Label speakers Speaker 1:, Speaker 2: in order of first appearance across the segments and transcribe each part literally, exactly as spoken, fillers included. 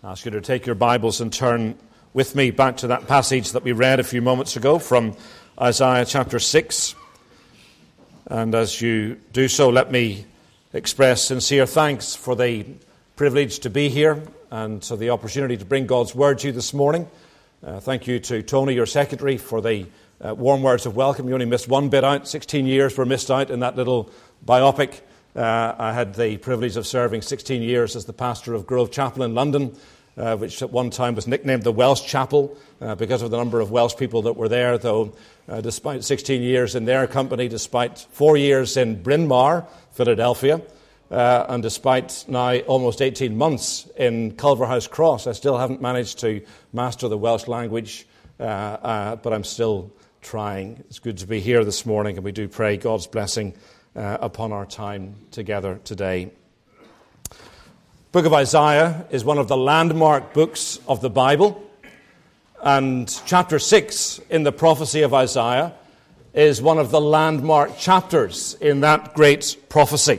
Speaker 1: I ask you to take your Bibles and turn with me back to that passage that we read a few moments ago from Isaiah chapter six. And as you do so, let me express sincere thanks for the privilege to be here and for the opportunity to bring God's Word to you this morning. Uh, thank you to Tony, your secretary, for the uh, warm words of welcome. You only missed one bit out. sixteen years were missed out in that little biopic. Uh, I had the privilege of serving sixteen years as the pastor of Grove Chapel in London, uh, which at one time was nicknamed the Welsh Chapel uh, because of the number of Welsh people that were there, though uh, despite sixteen years in their company, despite four years in Bryn Mawr, Philadelphia, uh, and despite now almost eighteen months in Culverhouse Cross, I still haven't managed to master the Welsh language, uh, uh, but I'm still trying. It's good to be here this morning, and we do pray God's blessing Uh, upon our time together today. Book of Isaiah is one of the landmark books of the Bible, and chapter six in the prophecy of Isaiah is one of the landmark chapters in that great prophecy.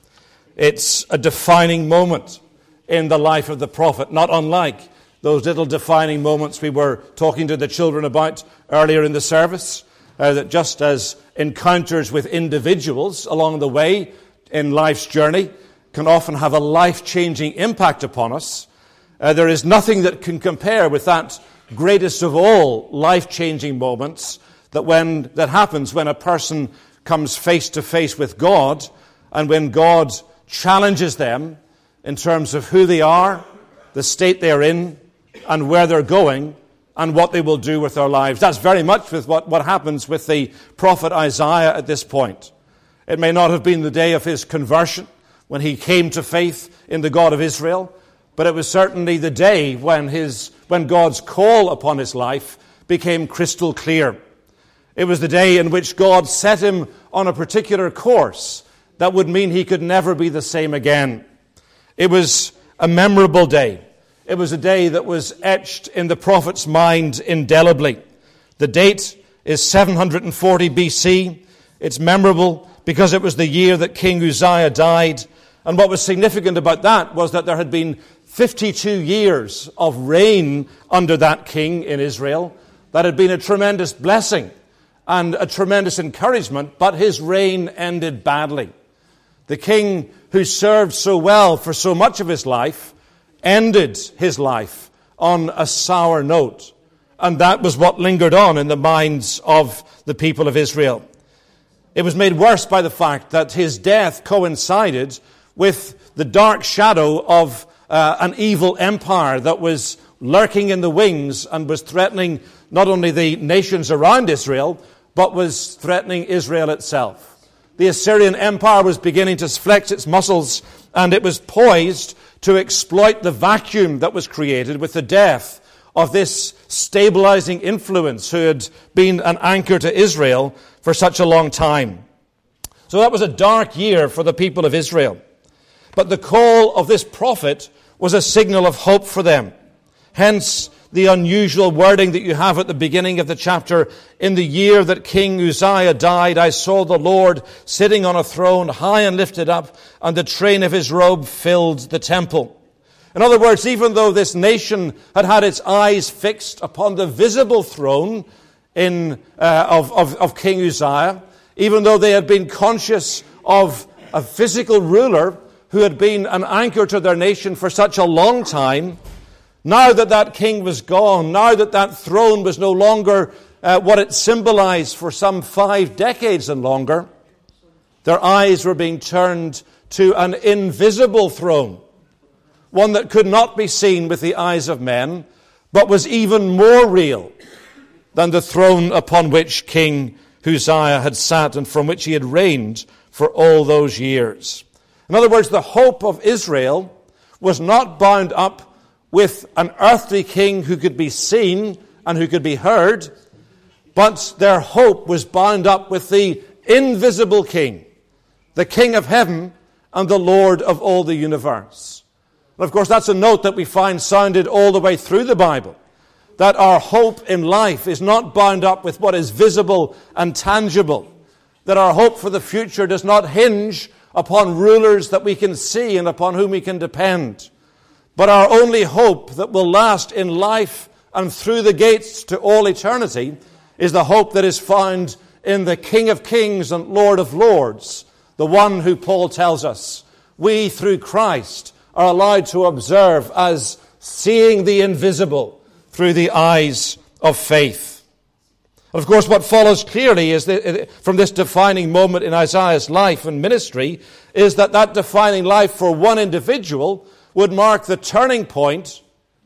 Speaker 1: It's a defining moment in the life of the prophet, not unlike those little defining moments we were talking to the children about earlier in the service. Uh, that just as encounters with individuals along the way in life's journey can often have a life-changing impact upon us, uh, there is nothing that can compare with that greatest of all life-changing moments that when that happens when a person comes face-to-face with God and when God challenges them in terms of who they are, the state they're in, and where they're going, and what they will do with their lives. That's very much with what, what happens with the prophet Isaiah at this point. It may not have been the day of his conversion, when he came to faith in the God of Israel, but it was certainly the day when his when God's call upon his life became crystal clear. It was the day in which God set him on a particular course that would mean he could never be the same again. It was a memorable day. It was a day that was etched in the prophet's mind indelibly. The date is seven hundred forty B C. It's memorable because it was the year that King Uzziah died. And what was significant about that was that there had been fifty-two years of reign under that king in Israel. That had been a tremendous blessing and a tremendous encouragement, but his reign ended badly. The king who served so well for so much of his life ended his life on a sour note. And that was what lingered on in the minds of the people of Israel. It was made worse by the fact that his death coincided with the dark shadow of uh, an evil empire that was lurking in the wings and was threatening not only the nations around Israel, but was threatening Israel itself. The Assyrian Empire was beginning to flex its muscles, and it was poised to exploit the vacuum that was created with the death of this stabilizing influence who had been an anchor to Israel for such a long time. So that was a dark year for the people of Israel. But the call of this prophet was a signal of hope for them. Hence the unusual wording that you have at the beginning of the chapter. In the year that King Uzziah died, I saw the Lord sitting on a throne high and lifted up, and the train of his robe filled the temple. In other words, even though this nation had had its eyes fixed upon the visible throne in uh, of, of, of King Uzziah, even though they had been conscious of a physical ruler who had been an anchor to their nation for such a long time, now that that king was gone, now that that throne was no longer uh, what it symbolized for some five decades and longer, their eyes were being turned to an invisible throne, one that could not be seen with the eyes of men, but was even more real than the throne upon which King Uzziah had sat and from which he had reigned for all those years. In other words, the hope of Israel was not bound up with an earthly king who could be seen and who could be heard, but their hope was bound up with the invisible king, the King of heaven and the Lord of all the universe. And of course, that's a note that we find sounded all the way through the Bible, that our hope in life is not bound up with what is visible and tangible, that our hope for the future does not hinge upon rulers that we can see and upon whom we can depend, But our only hope that will last in life and through the gates to all eternity is the hope that is found in the King of Kings and Lord of Lords, the one who Paul tells us we through Christ are allowed to observe as seeing the invisible through the eyes of faith. And of course, what follows clearly is that from this defining moment in Isaiah's life and ministry is that that defining life for one individual would mark the turning point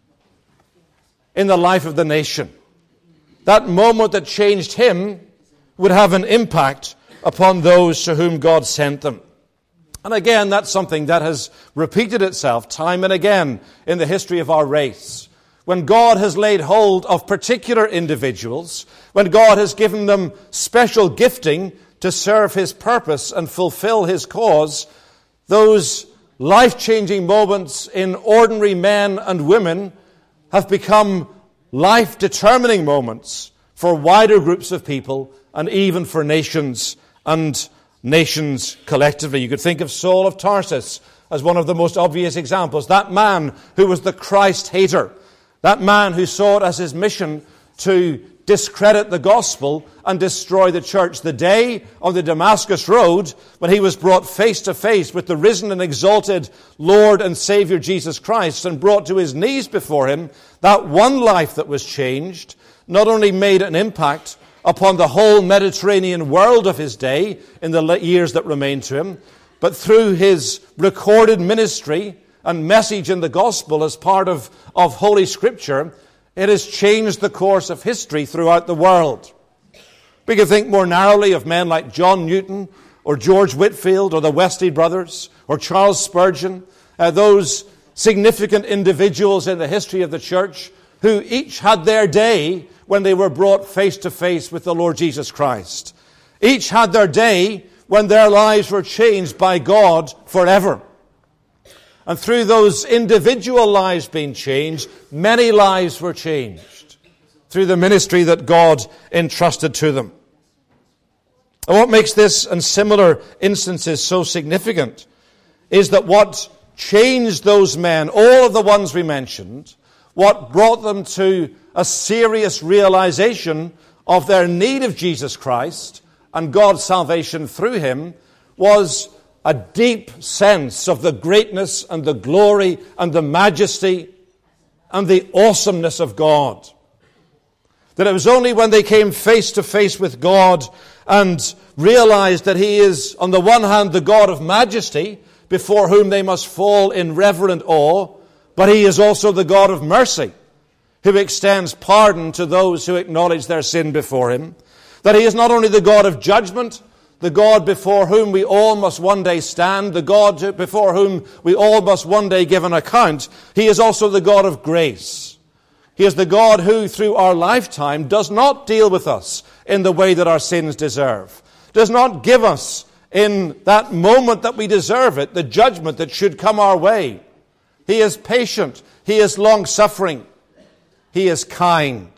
Speaker 1: in the life of the nation. That moment that changed him would have an impact upon those to whom God sent them. And again, that's something that has repeated itself time and again in the history of our race. When God has laid hold of particular individuals, when God has given them special gifting to serve His purpose and fulfill His cause, those life-changing moments in ordinary men and women have become life-determining moments for wider groups of people and even for nations and nations collectively. You could think of Saul of Tarsus as one of the most obvious examples. That man who was the Christ hater, that man who saw it as his mission to discredit the gospel and destroy the church. The day on the Damascus Road when he was brought face to face with the risen and exalted Lord and Savior Jesus Christ and brought to his knees before him, that one life that was changed not only made an impact upon the whole Mediterranean world of his day in the years that remained to him, but through his recorded ministry and message in the gospel as part of, of Holy Scripture, it has changed the course of history throughout the world. We can think more narrowly of men like John Newton or George Whitefield or the Wesley brothers or Charles Spurgeon, uh, those significant individuals in the history of the church who each had their day when they were brought face to face with the Lord Jesus Christ. Each had their day when their lives were changed by God forever. And through those individual lives being changed, many lives were changed through the ministry that God entrusted to them. And what makes this and similar instances so significant is that what changed those men, all of the ones we mentioned, what brought them to a serious realization of their need of Jesus Christ and God's salvation through Him was a deep sense of the greatness and the glory and the majesty and the awesomeness of God. That it was only when they came face to face with God and realized that He is, on the one hand, the God of majesty, before whom they must fall in reverent awe, but He is also the God of mercy, who extends pardon to those who acknowledge their sin before Him. That He is not only the God of judgment, the God before whom we all must one day stand, the God before whom we all must one day give an account, He is also the God of grace. He is the God who, through our lifetime, does not deal with us in the way that our sins deserve, does not give us in that moment that we deserve it, the judgment that should come our way. He is patient. He is long-suffering. He is kind.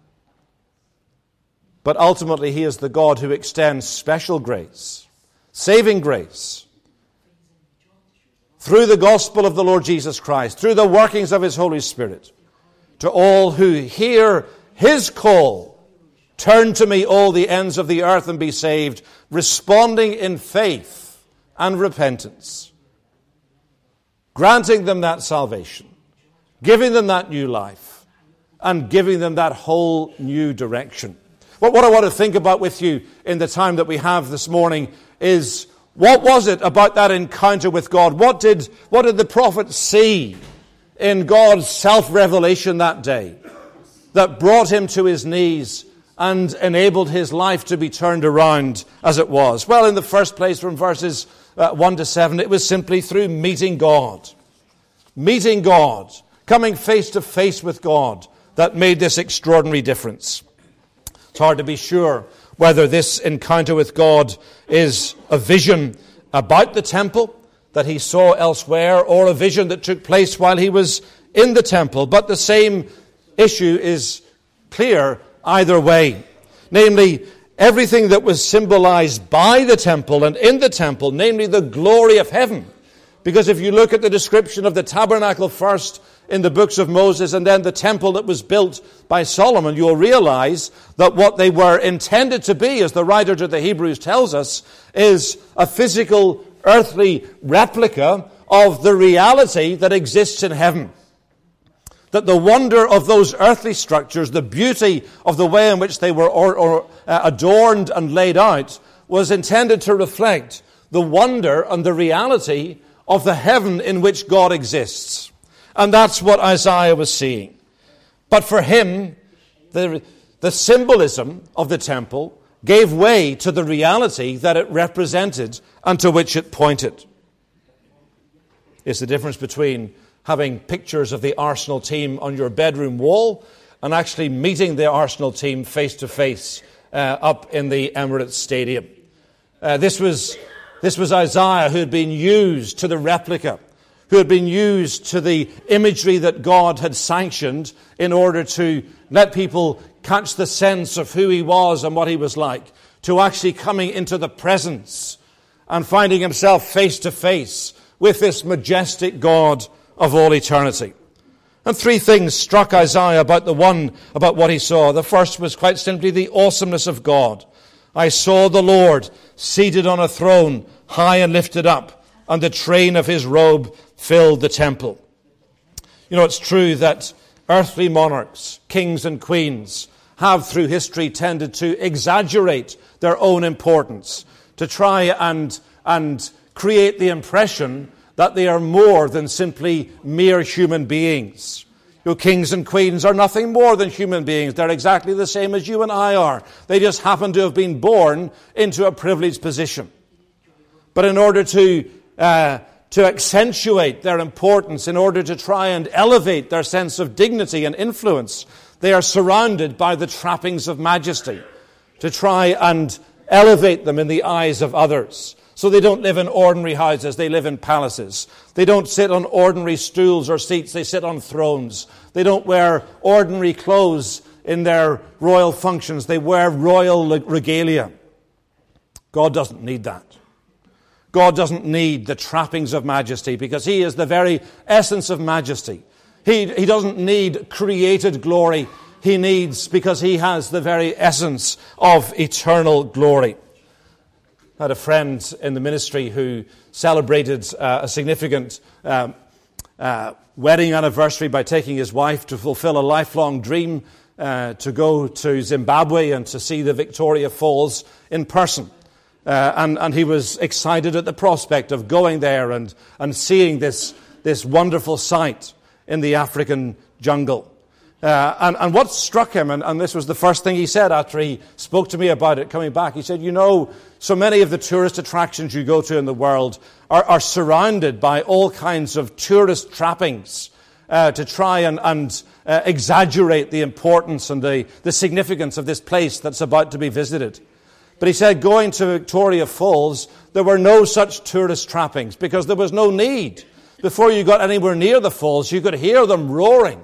Speaker 1: But ultimately, He is the God who extends special grace, saving grace, through the gospel of the Lord Jesus Christ, through the workings of His Holy Spirit, to all who hear His call, turn to me all the ends of the earth and be saved, responding in faith and repentance, granting them that salvation, giving them that new life, and giving them that whole new direction. What, what I want to think about with you in the time that we have this morning is, what was it about that encounter with God? What did, what did the prophet see in God's self-revelation that day that brought him to his knees and enabled his life to be turned around as it was? Well, in the first place, from verses uh, one to seven, it was simply through meeting God. Meeting God, coming face to face with God, that made this extraordinary difference. It's hard to be sure whether this encounter with God is a vision about the temple that he saw elsewhere, or a vision that took place while he was in the temple. But the same issue is clear either way. Namely, everything that was symbolized by the temple and in the temple, namely the glory of heaven, Because if you look at the description of the tabernacle first in the books of Moses and then the temple that was built by Solomon, you'll realize that what they were intended to be, as the writer to the Hebrews tells us, is a physical, earthly replica of the reality that exists in heaven. That the wonder of those earthly structures, the beauty of the way in which they were or, or, uh, adorned and laid out, was intended to reflect the wonder and the reality of the heaven in which God exists. And that's what Isaiah was seeing. But for him, the, the symbolism of the temple gave way to the reality that it represented and to which it pointed. It's the difference between having pictures of the Arsenal team on your bedroom wall and actually meeting the Arsenal team face to face up in the Emirates Stadium. Uh, this was this was Isaiah, who had been used to the replica, who had been used to the imagery that God had sanctioned in order to let people catch the sense of who he was and what he was like, to actually coming into the presence and finding himself face to face with this majestic God of all eternity. And three things struck Isaiah about the one, about what he saw. The first was quite simply the awesomeness of God. I saw the Lord seated on a throne, high and lifted up, and the train of his robe filled the temple. You know, it's true that earthly monarchs, kings and queens, have through history tended to exaggerate their own importance, to try and, and create the impression that they are more than simply mere human beings. Your kings and queens are nothing more than human beings. They're exactly the same as you and I are. They just happen to have been born into a privileged position. But in order to uh, to accentuate their importance, in order to try and elevate their sense of dignity and influence, they are surrounded by the trappings of majesty to try and elevate them in the eyes of others. So they don't live in ordinary houses, they live in palaces. They don't sit on ordinary stools or seats, they sit on thrones. They don't wear ordinary clothes in their royal functions, they wear royal regalia. God doesn't need that. God doesn't need the trappings of majesty because he is the very essence of majesty. He, he doesn't need created glory. He needs, because he has the very essence of eternal glory. I had a friend in the ministry who celebrated uh, a significant um, uh, wedding anniversary by taking his wife to fulfill a lifelong dream uh, to go to Zimbabwe and to see the Victoria Falls in person. Uh, and, and he was excited at the prospect of going there and, and seeing this, this wonderful sight in the African jungle. Uh, and, and what struck him, and, and this was the first thing he said after he spoke to me about it coming back, he said, you know, so many of the tourist attractions you go to in the world are, are surrounded by all kinds of tourist trappings uh, to try and, and uh, exaggerate the importance and the, the significance of this place that's about to be visited. But he said going to Victoria Falls, there were no such tourist trappings because there was no need. Before you got anywhere near the falls, you could hear them roaring.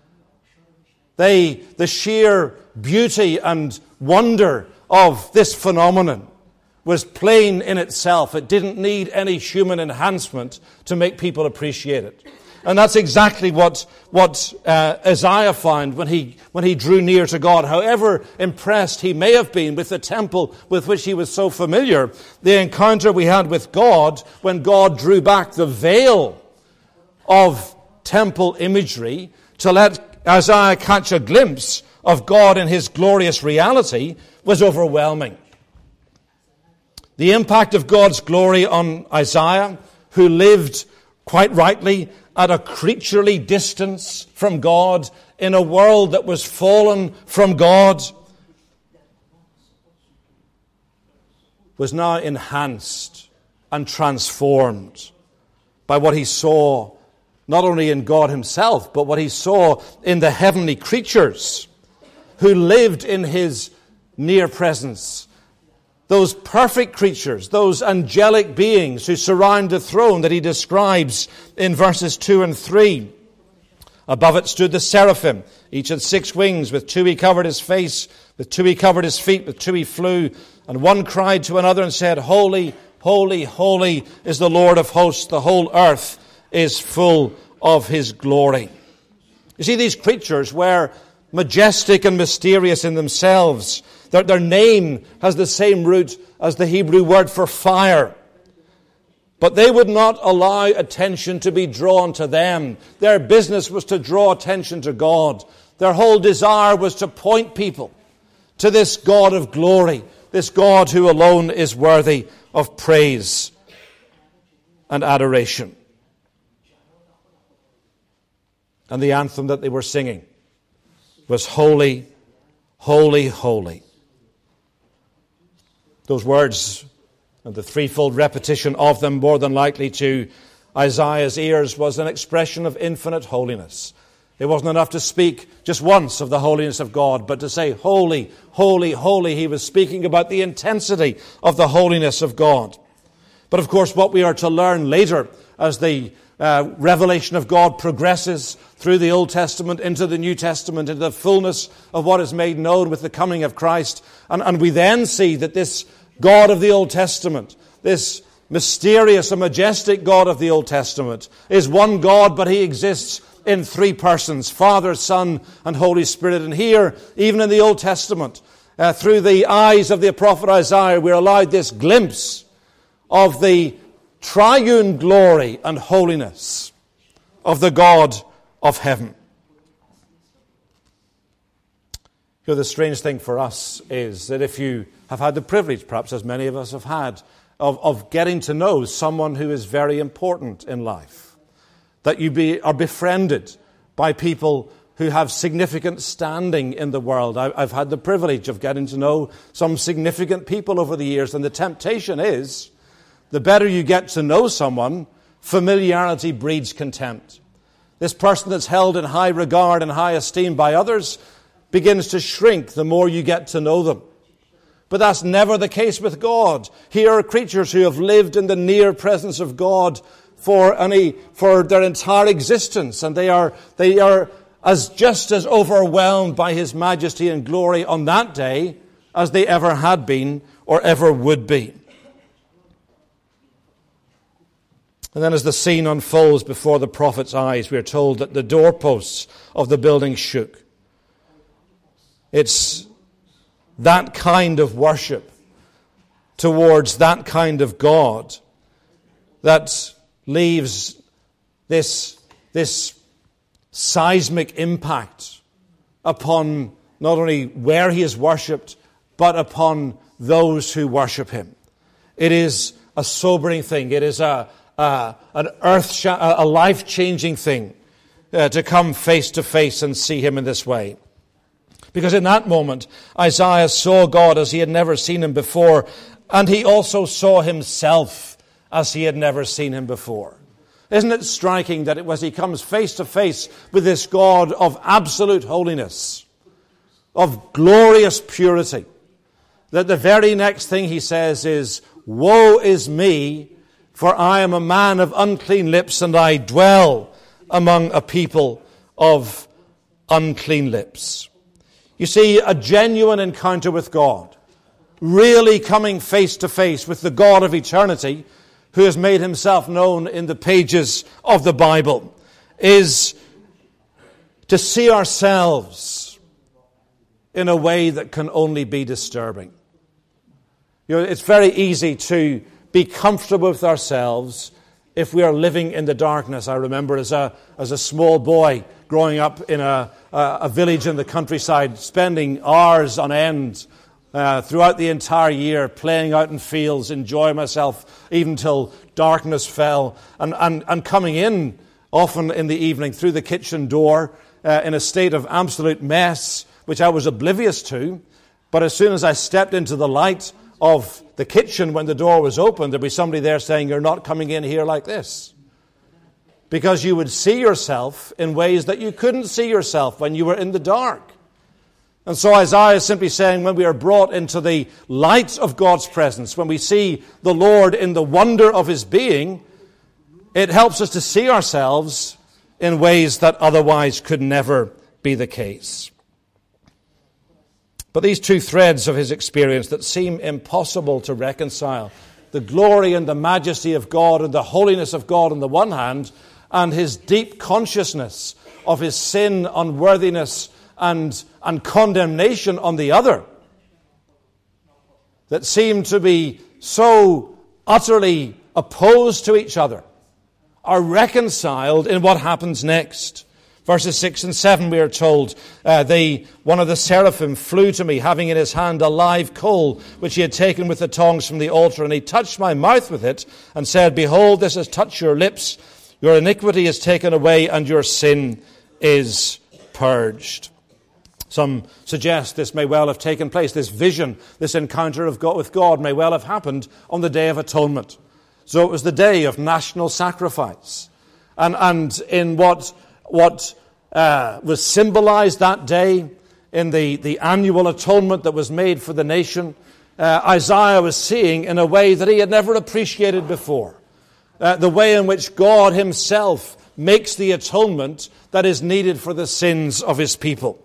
Speaker 1: They, the sheer beauty and wonder of this phenomenon was plain in itself. It didn't need any human enhancement to make people appreciate it. And that's exactly what, what uh, Isaiah found when he, when he drew near to God. However impressed he may have been with the temple with which he was so familiar, the encounter we had with God when God drew back the veil of temple imagery to let Isaiah catch a glimpse of God in his glorious reality was overwhelming. The impact of God's glory on Isaiah, who lived quite rightly at a creaturely distance from God in a world that was fallen from God, was now enhanced and transformed by what he saw not only in God himself, but what he saw in the heavenly creatures who lived in his near presence. Those perfect creatures, those angelic beings who surround the throne that he describes in verses two and three. Above it stood the seraphim. Each had six wings. With two he covered his face. With two he covered his feet. With two he flew. And one cried to another and said, Holy, Holy, holy is the Lord of hosts. The whole earth is full of his glory. You see, these creatures were majestic and mysterious in themselves. Their, their name has the same root as the Hebrew word for fire. But they would not allow attention to be drawn to them. Their business was to draw attention to God. Their whole desire was to point people to this God of glory, this God who alone is worthy of praise and adoration. And the anthem that they were singing was holy, holy, holy. Those words and the threefold repetition of them, more than likely to Isaiah's ears, was an expression of infinite holiness. It wasn't enough to speak just once of the holiness of God, but to say, holy, holy, holy. He was speaking about the intensity of the holiness of God. But of course, what we are to learn later as the uh, revelation of God progresses through the Old Testament into the New Testament, into the fullness of what is made known with the coming of Christ. And, and we then see that this God of the Old Testament, this mysterious and majestic God of the Old Testament, is one God, but he exists in three persons, Father, Son, and Holy Spirit. And here, even in the Old Testament, uh, through the eyes of the prophet Isaiah, we're allowed this glimpse of the triune glory and holiness of the God of heaven. You know, the strange thing for us is that if you have had the privilege, perhaps as many of us have had, of, of getting to know someone who is very important in life, that you be, are befriended by people who have significant standing in the world. I, I've had the privilege of getting to know some significant people over the years, and the temptation is, the better you get to know someone, familiarity breeds contempt. This person that's held in high regard and high esteem by others begins to shrink the more you get to know them. But that's never the case with God. Here are creatures who have lived in the near presence of God for any for their entire existence, and they are they are as just as overwhelmed by his majesty and glory on that day as they ever had been or ever would be. And then as the scene unfolds before the prophet's eyes, we are told that the doorposts of the building shook. It's that kind of worship towards that kind of God that leaves this, this seismic impact upon not only where he is worshipped, but upon those who worship him. It is a sobering thing. It is a, a an earth, a life-changing thing uh, to come face to face and see him in this way. Because in that moment, Isaiah saw God as he had never seen him before, and he also saw himself as he had never seen him before. Isn't it striking that it was he comes face to face with this God of absolute holiness, of glorious purity, that the very next thing he says is, "Woe is me, for I am a man of unclean lips, and I dwell among a people of unclean lips." You see, a genuine encounter with God, really coming face to face with the God of eternity, who has made himself known in the pages of the Bible, is to see ourselves in a way that can only be disturbing. You know, it's very easy to be comfortable with ourselves if we are living in the darkness. I remember as a as a small boy growing up in a, a, a village in the countryside, spending hours on end uh, throughout the entire year, playing out in fields, enjoying myself even till darkness fell, and, and, and coming in often in the evening through the kitchen door uh, in a state of absolute mess, which I was oblivious to. But as soon as I stepped into the light of the kitchen when the door was open, there'd be somebody there saying, "You're not coming in here like this." Because you would see yourself in ways that you couldn't see yourself when you were in the dark. And so Isaiah is simply saying, when we are brought into the light of God's presence, when we see the Lord in the wonder of his being, it helps us to see ourselves in ways that otherwise could never be the case. But these two threads of his experience that seem impossible to reconcile, the glory and the majesty of God and the holiness of God on the one hand, and his deep consciousness of his sin, unworthiness, and, and condemnation on the other, that seem to be so utterly opposed to each other, are reconciled in what happens next. Verses six and seven, we are told, uh, they, one of the seraphim flew to me, having in his hand a live coal, which he had taken with the tongs from the altar, and he touched my mouth with it, and said, Behold, this has touched your lips. Your iniquity is taken away, and your sin is purged. Some suggest this may well have taken place. This vision, this encounter of God with God may well have happened on the Day of Atonement. So it was the day of national sacrifice. And, and in what... What uh, was symbolized that day in the, the annual atonement that was made for the nation, uh, Isaiah was seeing in a way that he had never appreciated before. Uh, the way in which God himself makes the atonement that is needed for the sins of his people.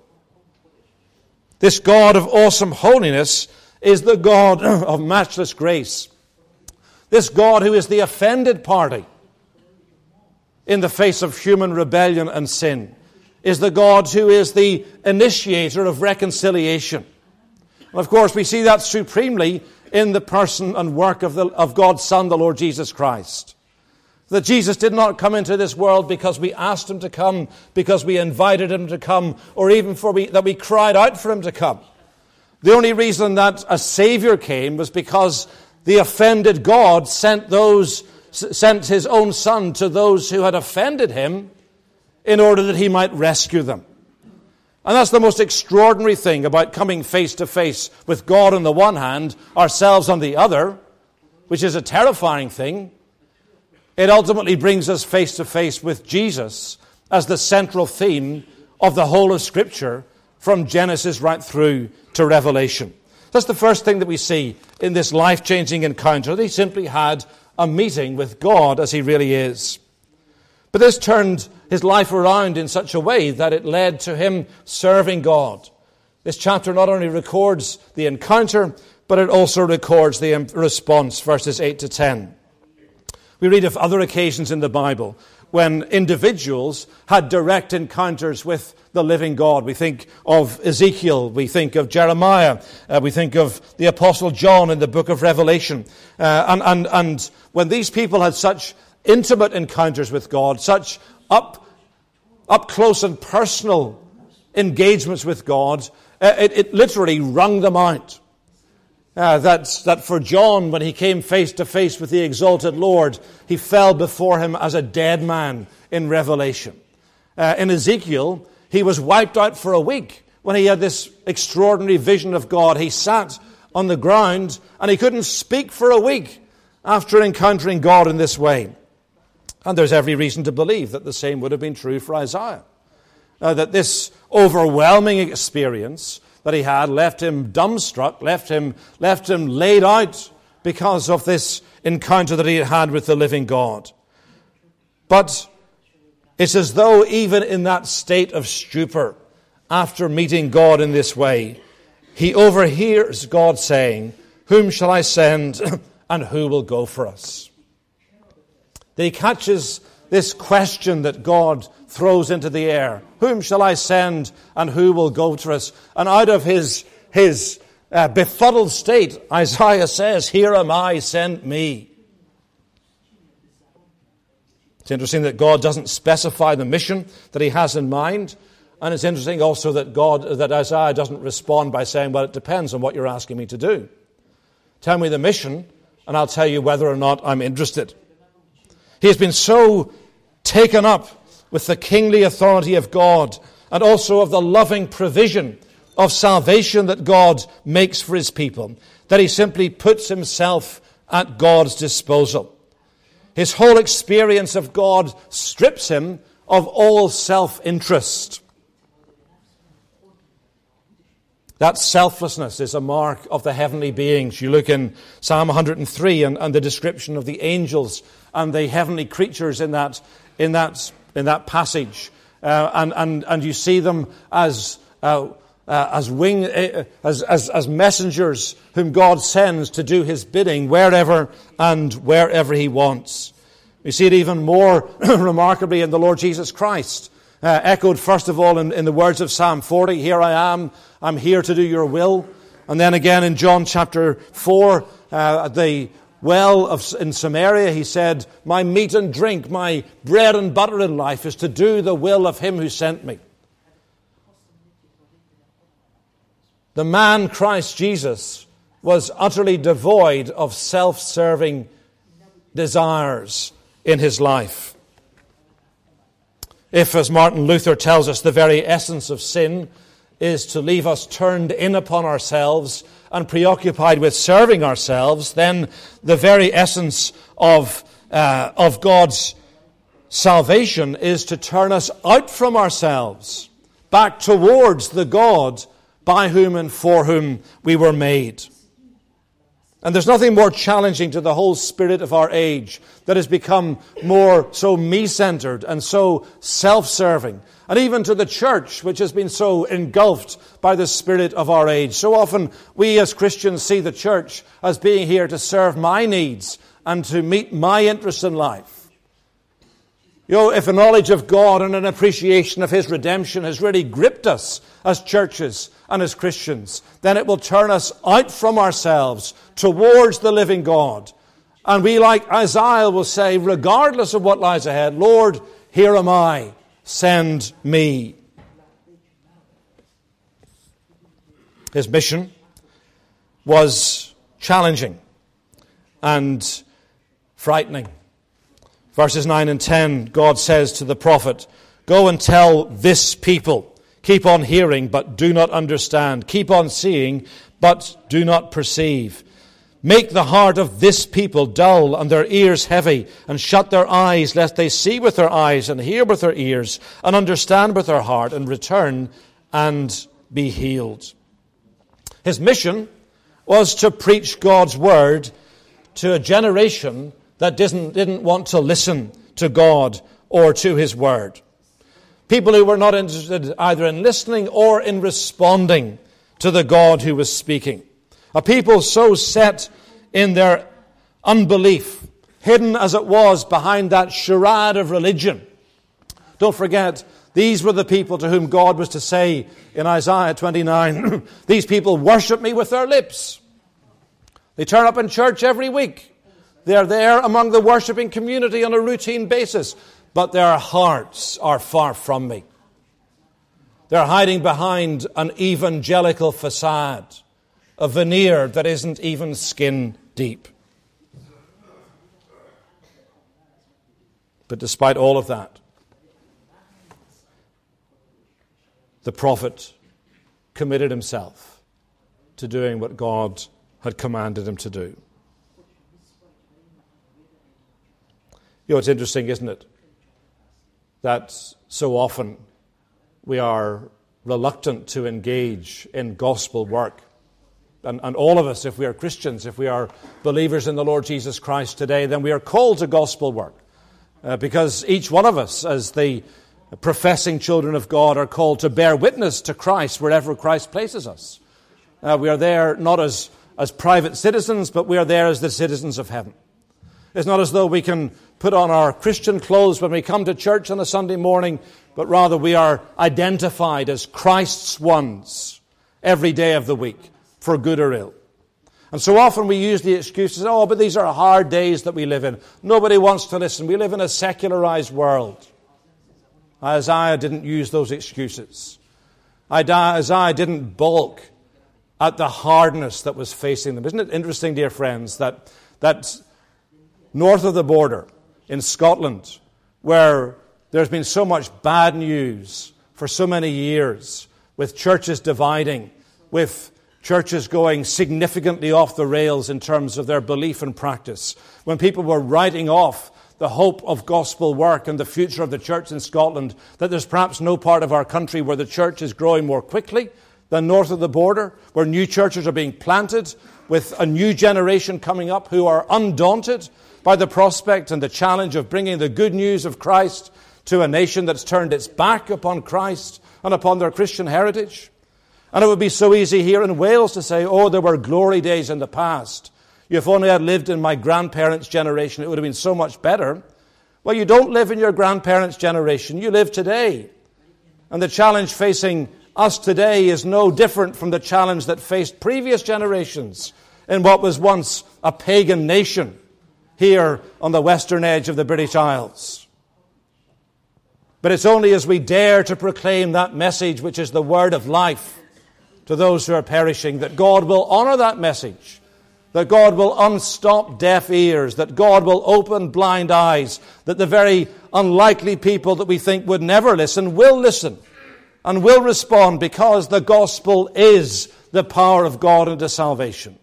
Speaker 1: This God of awesome holiness is the God of matchless grace. This God who is the offended party in the face of human rebellion and sin, is the God who is the initiator of reconciliation. And of course, we see that supremely in the person and work of, the, of God's Son, the Lord Jesus Christ. That Jesus did not come into this world because we asked him to come, because we invited him to come, or even for we, that we cried out for him to come. The only reason that a Savior came was because the offended God sent those sent his own Son to those who had offended him in order that he might rescue them. And that's the most extraordinary thing about coming face to face with God on the one hand, ourselves on the other, which is a terrifying thing. It ultimately brings us face to face with Jesus as the central theme of the whole of Scripture from Genesis right through to Revelation. That's the first thing that we see in this life-changing encounter. They simply had a meeting with God as he really is. But this turned his life around in such a way that it led to him serving God. This chapter not only records the encounter, but it also records the response, verses eight to ten. We read of other occasions in the Bible when individuals had direct encounters with the living God. We think of Ezekiel, we think of Jeremiah, uh, we think of the Apostle John in the book of Revelation. Uh, and, and, and when these people had such intimate encounters with God, such up, up close and personal engagements with God, uh, it, it literally wrung them out. Uh, that, that for John, when he came face to face with the exalted Lord, he fell before him as a dead man in Revelation. Uh, in Ezekiel, he was wiped out for a week when he had this extraordinary vision of God. He sat on the ground and he couldn't speak for a week after encountering God in this way. And there's every reason to believe that the same would have been true for Isaiah. Uh, that this overwhelming experience that he had left him dumbstruck, left him, left him laid out because of this encounter that he had had with the living God. But it's as though even in that state of stupor, after meeting God in this way, he overhears God saying, "Whom shall I send and who will go for us?" That he catches this question that God throws into the air. Whom shall I send and who will go to us? And out of his, his uh, befuddled state, Isaiah says, "Here am I, send me." It's interesting that God doesn't specify the mission that he has in mind. And it's interesting also that God, that Isaiah doesn't respond by saying, "Well, it depends on what you're asking me to do. Tell me the mission and I'll tell you whether or not I'm interested." He has been so taken up with the kingly authority of God and also of the loving provision of salvation that God makes for his people, that he simply puts himself at God's disposal. His whole experience of God strips him of all self-interest. That selflessness is a mark of the heavenly beings. You look in Psalm one hundred three and, and the description of the angels and the heavenly creatures in that in that in that passage, uh, and and and you see them as uh, uh, as, wing, uh, as, as, as messengers whom God sends to do his bidding wherever and wherever he wants. We see it even more remarkably in the Lord Jesus Christ, uh, echoed first of all in, in the words of Psalm forty, "Here I am, I'm here to do your will." And then again in John chapter four, uh, at the well of, in Samaria, he said, "My meat and drink, my bread and butter in life is to do the will of him who sent me." The man Christ Jesus was utterly devoid of self-serving desires in his life. If, as Martin Luther tells us, the very essence of sin is to leave us turned in upon ourselves and preoccupied with serving ourselves, then the very essence of, uh, of God's salvation is to turn us out from ourselves, back towards the God by whom and for whom we were made. And there's nothing more challenging to the whole spirit of our age that has become more so me-centered and so self-serving. And even to the church, which has been so engulfed by the spirit of our age. So often we as Christians see the church as being here to serve my needs and to meet my interests in life. You know, if a knowledge of God and an appreciation of his redemption has really gripped us as churches and as Christians, then it will turn us out from ourselves towards the living God. And we, like Isaiah, will say, regardless of what lies ahead, "Lord, here am I, send me." His mission was challenging and frightening. Verses nine and ten, God says to the prophet, "Go and tell this people, keep on hearing, but do not understand. Keep on seeing, but do not perceive. Make the heart of this people dull and their ears heavy, and shut their eyes, lest they see with their eyes and hear with their ears and understand with their heart and return and be healed." His mission was to preach God's word to a generation that didn't, didn't want to listen to God or to his word. People who were not interested either in listening or in responding to the God who was speaking. A people so set in their unbelief, hidden as it was behind that charade of religion. Don't forget, these were the people to whom God was to say in Isaiah twenty-nine, "These people worship me with their lips. They turn up in church every week. They're there among the worshiping community on a routine basis, but their hearts are far from me. They're hiding behind an evangelical facade, a veneer that isn't even skin deep." But despite all of that, the prophet committed himself to doing what God had commanded him to do. You know, it's interesting, isn't it, that so often we are reluctant to engage in gospel work. And, and all of us, if we are Christians, if we are believers in the Lord Jesus Christ today, then we are called to gospel work. Uh, because each one of us, as the professing children of God, are called to bear witness to Christ wherever Christ places us. Uh, we are there not as, as private citizens, but we are there as the citizens of heaven. It's not as though we can put on our Christian clothes when we come to church on a Sunday morning, but rather we are identified as Christ's ones every day of the week, for good or ill. And so often we use the excuses, "Oh, but these are hard days that we live in. Nobody wants to listen. We live in a secularized world." Isaiah didn't use those excuses. Isaiah didn't balk at the hardness that was facing them. Isn't it interesting, dear friends, that that north of the border in Scotland, where there's been so much bad news for so many years, with churches dividing, with churches going significantly off the rails in terms of their belief and practice, when people were writing off the hope of gospel work and the future of the church in Scotland, that there's perhaps no part of our country where the church is growing more quickly than north of the border, where new churches are being planted, with a new generation coming up who are undaunted by the prospect and the challenge of bringing the good news of Christ to a nation that's turned its back upon Christ and upon their Christian heritage. And it would be so easy here in Wales to say, oh, there were glory days in the past. If only I'd lived in my grandparents' generation, it would have been so much better. Well, you don't live in your grandparents' generation. You live today. And the challenge facing us today is no different from the challenge that faced previous generations in what was once a pagan nation here on the western edge of the British Isles. But it's only as we dare to proclaim that message, which is the word of life, to those who are perishing, that God will honor that message, that God will unstop deaf ears, that God will open blind eyes, that the very unlikely people that we think would never listen will listen and will respond, because the gospel is the power of God unto salvation.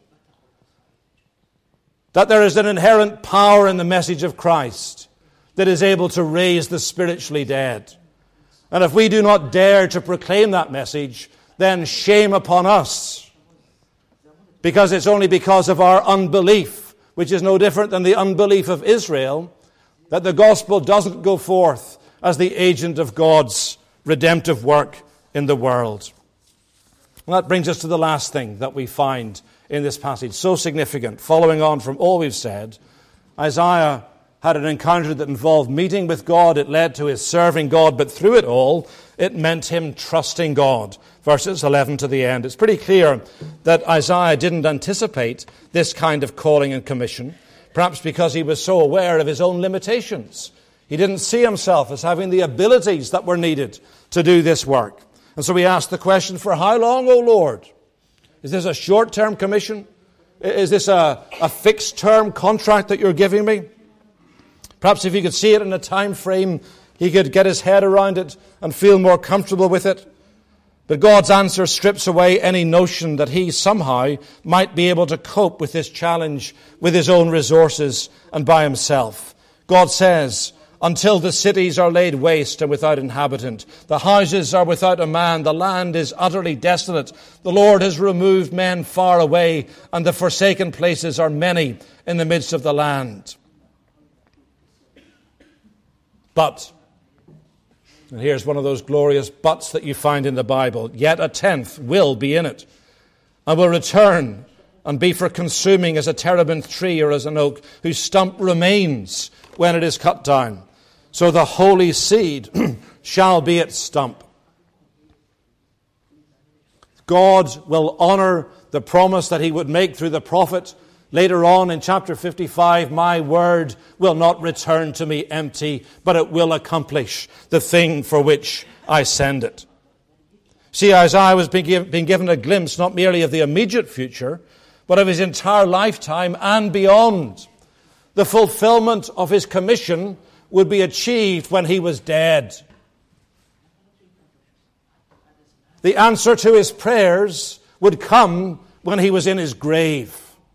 Speaker 1: That there is an inherent power in the message of Christ that is able to raise the spiritually dead. And if we do not dare to proclaim that message, then shame upon us. Because it's only because of our unbelief, which is no different than the unbelief of Israel, that the gospel doesn't go forth as the agent of God's redemptive work in the world. And that brings us to the last thing that we find in this passage, so significant. Following on from all we've said, Isaiah had an encounter that involved meeting with God. It led to his serving God, but through it all, it meant him trusting God. Verses eleven to the end. It's pretty clear that Isaiah didn't anticipate this kind of calling and commission, perhaps because he was so aware of his own limitations. He didn't see himself as having the abilities that were needed to do this work. And so he asked the question, for how long, O Lord? Is this a short-term commission? Is this a, a fixed-term contract that you're giving me? Perhaps if he could see it in a time frame, he could get his head around it and feel more comfortable with it. But God's answer strips away any notion that he somehow might be able to cope with this challenge with his own resources and by himself. God says, until the cities are laid waste and without inhabitant, the houses are without a man, the land is utterly desolate, the Lord has removed men far away, and the forsaken places are many in the midst of the land. But, and here's one of those glorious buts that you find in the Bible, yet a tenth will be in it, and will return and be for consuming as a terebinth tree or as an oak, whose stump remains when it is cut down. So the holy seed shall be its stump. God will honor the promise that he would make through the prophet. Later on in chapter fifty-five, my word will not return to me empty, but it will accomplish the thing for which I send it. See, Isaiah was being given a glimpse not merely of the immediate future, but of his entire lifetime and beyond. The fulfillment of his commission would be achieved when he was dead. The answer to his prayers would come when he was in his grave.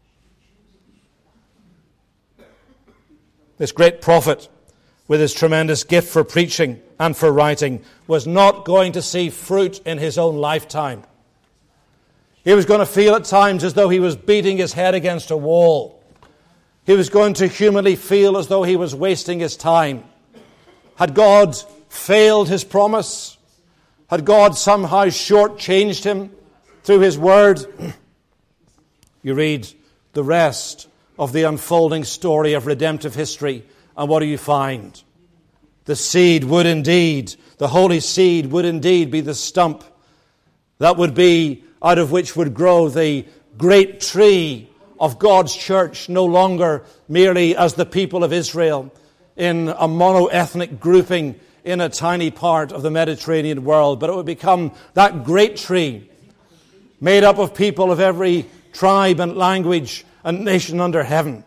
Speaker 1: This great prophet, with his tremendous gift for preaching and for writing, was not going to see fruit in his own lifetime. He was going to feel at times as though he was beating his head against a wall. He was going to humanly feel as though he was wasting his time. Had God failed his promise? Had God somehow shortchanged him through his word? You read the rest of the unfolding story of redemptive history, and what do you find? The seed would indeed, the holy seed would indeed be the stump that would be out of which would grow the great tree of God's church, no longer merely as the people of Israel in a mono-ethnic grouping in a tiny part of the Mediterranean world, but it would become that great tree made up of people of every tribe and language and nation under heaven.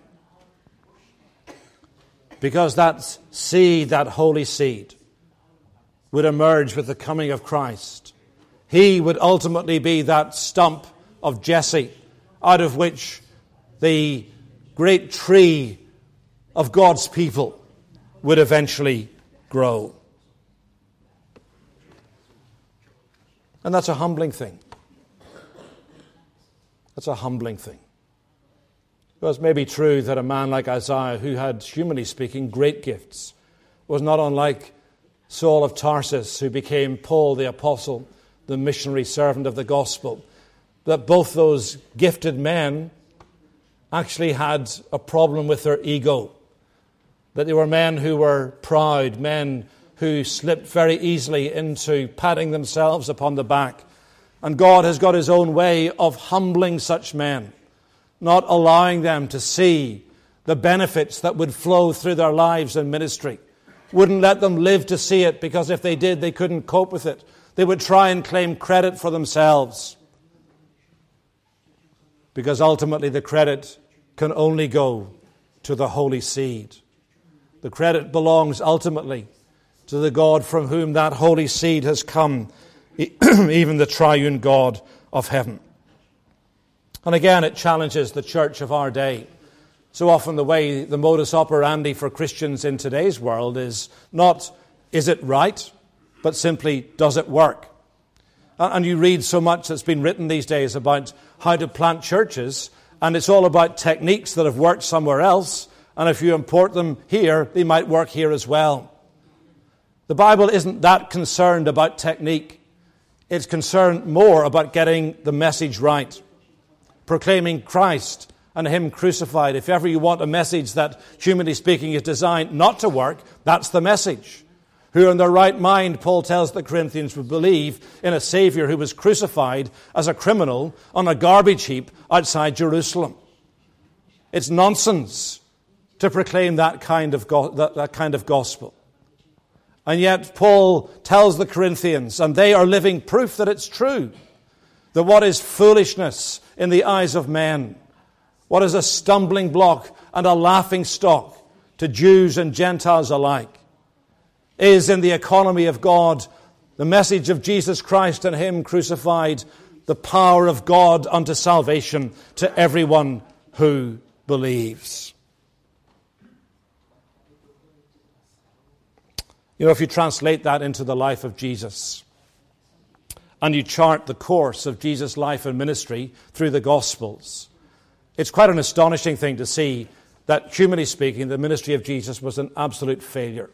Speaker 1: Because that seed, that holy seed, would emerge with the coming of Christ. He would ultimately be that stump of Jesse, out of which the great tree of God's people would eventually grow. And that's a humbling thing. That's a humbling thing. Well, it may be true that a man like Isaiah, who had, humanly speaking, great gifts, was not unlike Saul of Tarsus, who became Paul the Apostle, the missionary servant of the gospel, that both those gifted men actually had a problem with their ego. That they were men who were proud, men who slipped very easily into patting themselves upon the back. And God has got his own way of humbling such men, not allowing them to see the benefits that would flow through their lives and ministry. Wouldn't let them live to see it, because if they did, they couldn't cope with it. They would try and claim credit for themselves, because ultimately the credit can only go to the Holy Seed. The credit belongs ultimately to the God from whom that Holy Seed has come, even the triune God of heaven. And again, it challenges the church of our day. So often the way, the modus operandi for Christians in today's world is not, is it right, but simply, does it work? And you read so much that's been written these days about how to plant churches, and it's all about techniques that have worked somewhere else, and if you import them here, they might work here as well. The Bible isn't that concerned about technique. It's concerned more about getting the message right, proclaiming Christ and Him crucified. If ever you want a message that, humanly speaking, is designed not to work, that's the message. Who in their right mind, Paul tells the Corinthians, would believe in a Savior who was crucified as a criminal on a garbage heap outside Jerusalem. It's nonsense to proclaim that kind of go- that, that kind of gospel. And yet Paul tells the Corinthians, and they are living proof that it's true, that what is foolishness in the eyes of men, what is a stumbling block and a laughing stock to Jews and Gentiles alike, is in the economy of God, the message of Jesus Christ and Him crucified, the power of God unto salvation to everyone who believes. You know, if you translate that into the life of Jesus, and you chart the course of Jesus' life and ministry through the Gospels, it's quite an astonishing thing to see that, humanly speaking, the ministry of Jesus was an absolute failure.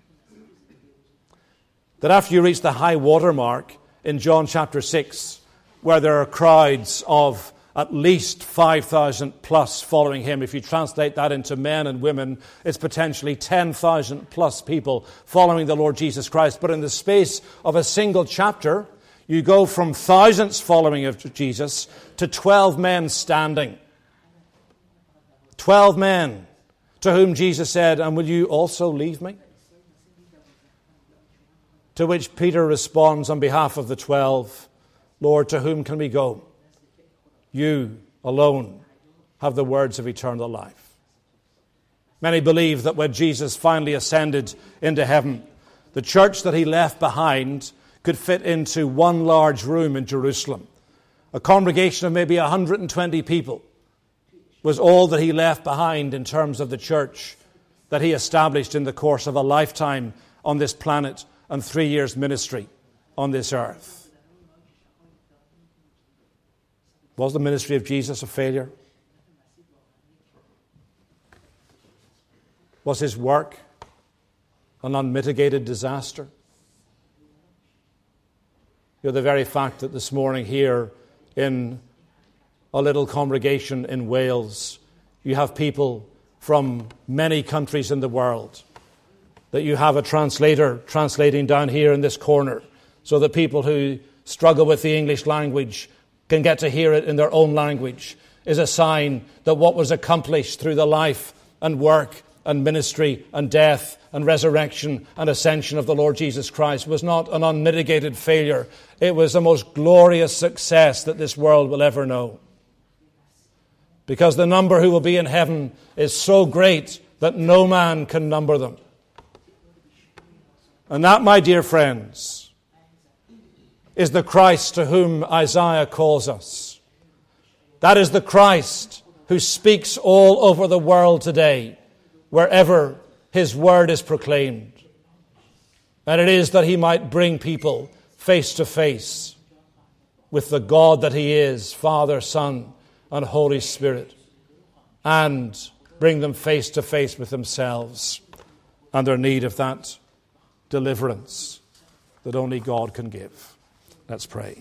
Speaker 1: That after you reach the high water mark in John chapter six, where there are crowds of at least five thousand plus following Him, if you translate that into men and women, it's potentially ten thousand plus people following the Lord Jesus Christ. But in the space of a single chapter, you go from thousands following of Jesus to twelve men standing. Twelve men to whom Jesus said, "And will you also leave me?" To which Peter responds on behalf of the twelve, "Lord, to whom can we go? You alone have the words of eternal life." Many believe that when Jesus finally ascended into heaven, the church that He left behind could fit into one large room in Jerusalem. A congregation of maybe one hundred twenty people was all that He left behind in terms of the church that He established in the course of a lifetime on this planet and three years ministry on this earth. Was the ministry of Jesus a failure? Was His work an unmitigated disaster? You know, the very fact that this morning here in a little congregation in Wales, you have people from many countries in the world, that you have a translator translating down here in this corner, so that people who struggle with the English language can get to hear it in their own language, is a sign that what was accomplished through the life and work and ministry and death and resurrection and ascension of the Lord Jesus Christ was not an unmitigated failure. It was the most glorious success that this world will ever know. Because the number who will be in heaven is so great that no man can number them. And that, my dear friends, is the Christ to whom Isaiah calls us. That is the Christ who speaks all over the world today, wherever His word is proclaimed. And it is that He might bring people face to face with the God that He is, Father, Son, and Holy Spirit, and bring them face to face with themselves and their need of that deliverance that only God can give. Let's pray.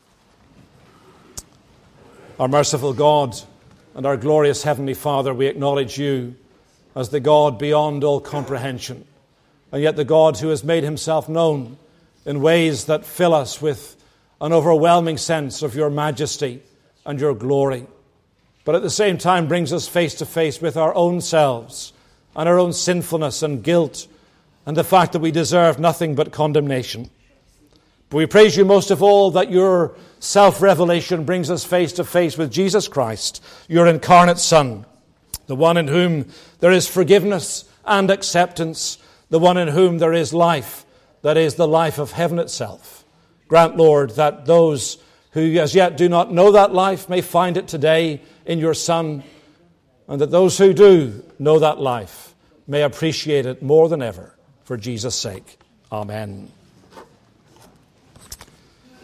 Speaker 1: Our merciful God and our glorious Heavenly Father, we acknowledge you as the God beyond all comprehension, and yet the God who has made himself known in ways that fill us with an overwhelming sense of your majesty and your glory, but at the same time brings us face to face with our own selves and our own sinfulness and guilt and the fact that we deserve nothing but condemnation. But we praise you most of all that your self-revelation brings us face to face with Jesus Christ, your incarnate Son, the one in whom there is forgiveness and acceptance, the one in whom there is life, that is the life of heaven itself. Grant, Lord, that those who as yet do not know that life may find it today in your Son, and that those who do know that life may appreciate it more than ever, for Jesus' sake. Amen.